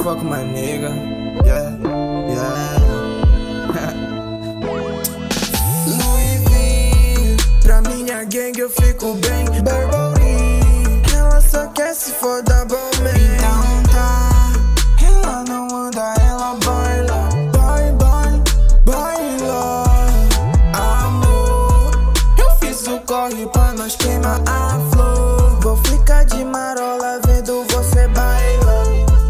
fuck my nigga. Yeah, yeah. Louis V, pra minha gang eu fico bem. Burberry, ela só quer se for da bom man. Então tá, ela não anda, ela baila. Baila, amor. Eu fiz o corre pra nós queimar a flor. Vou ficar de marola vendo você baila.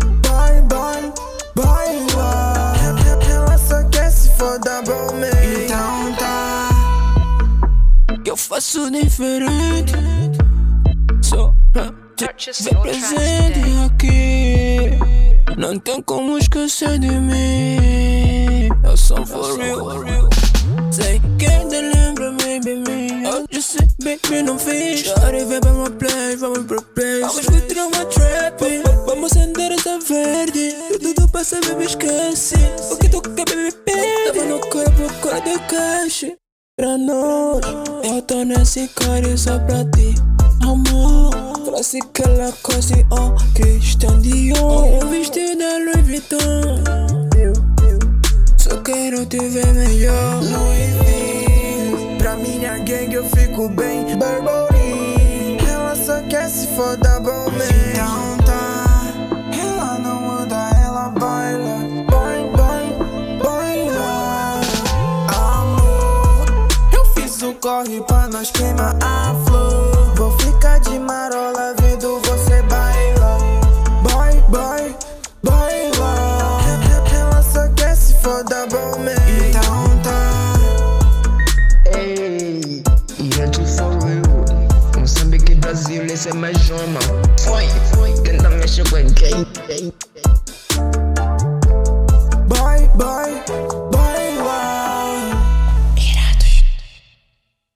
Baila. Ela só quer se for da bom man. Então tá, que eu faço diferente, só pra te ver presente aqui. Não tem como esquecer de mim. Eu sou for real. Sei que te lembra, maybe me. Hoje sei, baby, não fiz. Chore, vem pra uma play, vamos pro place. Vamos curtir uma trap, vamos acender essa verde. Tudo passa, baby, esquece. O que tu quer, baby, pede. Tava no coro, procura de cash pra nós. Eu tô nesse cara só pra ti, amor. Trouxe aquela coisa, oh, Christian Dior. Um vestido da Louis Vuitton. Só quero te ver melhor. Louis V, pra minha gang eu fico bem. Burberry, ela só quer se for da bom man. Então tá, ela não anda, ela baila. Baila, amor. Eu fiz o corre pra nós queimar a flor. Vou ficar de marola vendo você baila. Baila. Ela só quer se for da bom man. Então tá. Ei, gente for real. Moçambique, Brasil, esse é mais uma. Foi, tenta mexer com quem?